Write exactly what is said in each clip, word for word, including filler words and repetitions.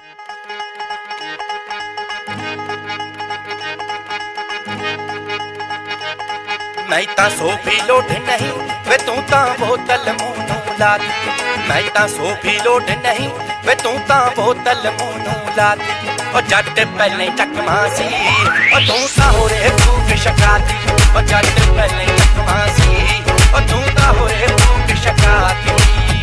नहीं ता सो भी लोट नहीं वे तू ता बोतल मुंह नूं ला दी। नहीं ता सो भी लोट नहीं वे तू ता बोतल मुंह नूं ला दी। ओ जट पहले चकमा सी ओ तू ता हो रे भूख शकाती। ओ जट पहले चकमा सी ओ तू ता हो रे भूख शकाती।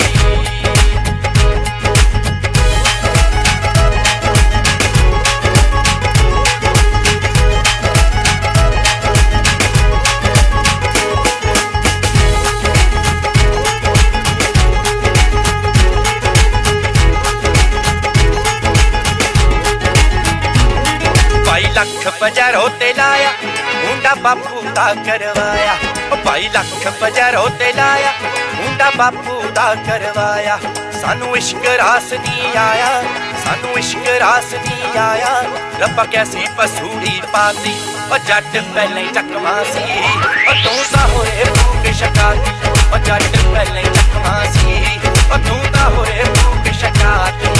लख बजारो ते लाया मुंडा बापू दा करवाया। भाई लख बजारो ते लाया मुंडा बापू दा करवाया। सानू इश्क रास नहीं आया सानू इश्क रास नहीं आया। रब्बा कैसी पसूड़ी पाती और जट पहले चकमा सी और तू ता होए भूख शकाती। और जट पहले चकमा सी और तू ता होए भूख शकाती।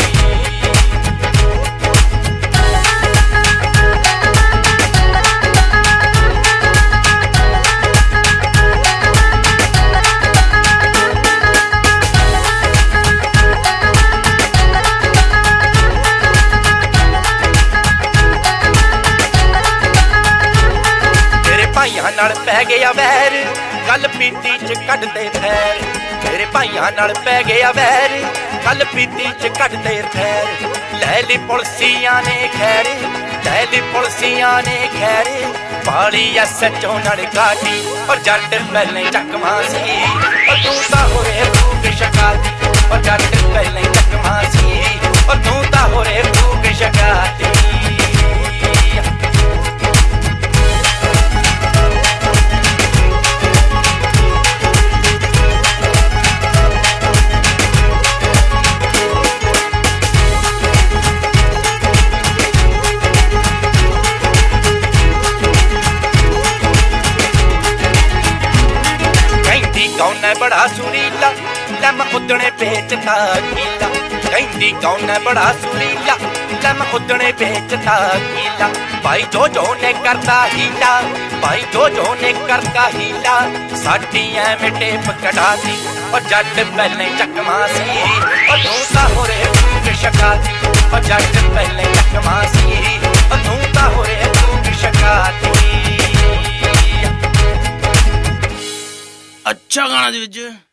भाइयां नाल पै गया वैर गल पीती च कढदे थैर। मेरे भाइयां नाल पै गया वैर गल पीती च कढदे थैर। लै ली पुलसियां ने खैर लै ली पुलसियां ने खैर। पाली एस एच ओ नाल गाड़ी और जट पहले चकमा सी और तू ता होए भूख शकाती। और जट पहले चकमा सी और तू ता होए भूख शकाती। कौन है बड़ा सुरीला लै मैं उदने बेचता गीला। कहती कौन है बड़ा सुरीला लै मैं उदने बेचता गीला। भाई जो जो ने करता हीला भाई जो जो ने करता हीला। साडी ऐवें टेप कढ़ा दी और जट पहले चकमा सी और तू ता हो रे भूख शकाती। और जट पहले चकमा सी और तू ता हो रे भूख शकाती। अच्छा गाना दे विच